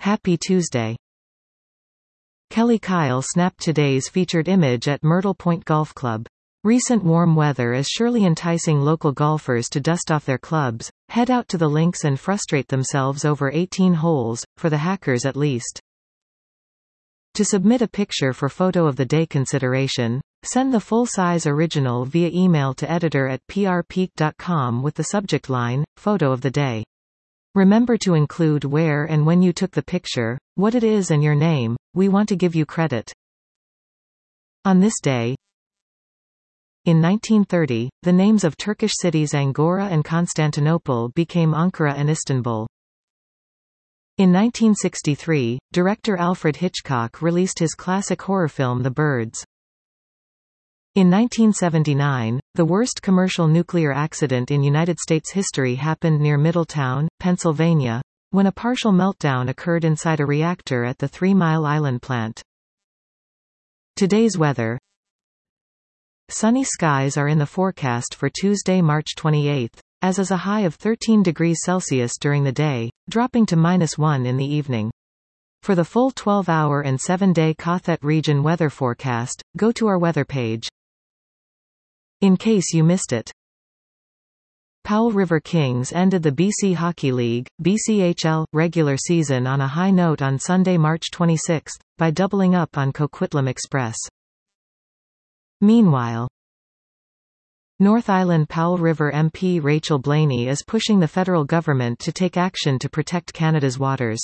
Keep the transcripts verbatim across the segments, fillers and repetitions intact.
Happy Tuesday. Kelly Kyle snapped today's featured image at Myrtle Point Golf Club. Recent warm weather is surely enticing local golfers to dust off their clubs, head out to the links and frustrate themselves over eighteen holes, for the hackers at least. To submit a picture for Photo of the Day consideration, send the full-size original via email to editor at p r peak dot com with the subject line, Photo of the Day. Remember to include where and when you took the picture, what it is and your name. We want to give you credit. On this day, in nineteen thirty, the names of Turkish cities Angora and Constantinople became Ankara and Istanbul. In nineteen sixty-three, director Alfred Hitchcock released his classic horror film The Birds. In nineteen seventy-nine, the worst commercial nuclear accident in United States history happened near Middletown, Pennsylvania, when a partial meltdown occurred inside a reactor at the Three Mile Island plant. Today's weather. Sunny skies are in the forecast for Tuesday, March twenty-eighth, as is a high of thirteen degrees Celsius during the day, dropping to minus one in the evening. For the full twelve-hour and seven-day Cothet region weather forecast, go to our weather page. In case you missed it. Powell River Kings ended the B C Hockey League (B C H L) regular season on a high note on Sunday, March twenty-sixth, by doubling up on Coquitlam Express. Meanwhile, North Island Powell River M P Rachel Blaney is pushing the federal government to take action to protect Canada's waters.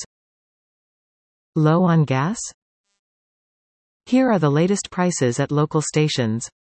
Low on gas? Here are the latest prices at local stations.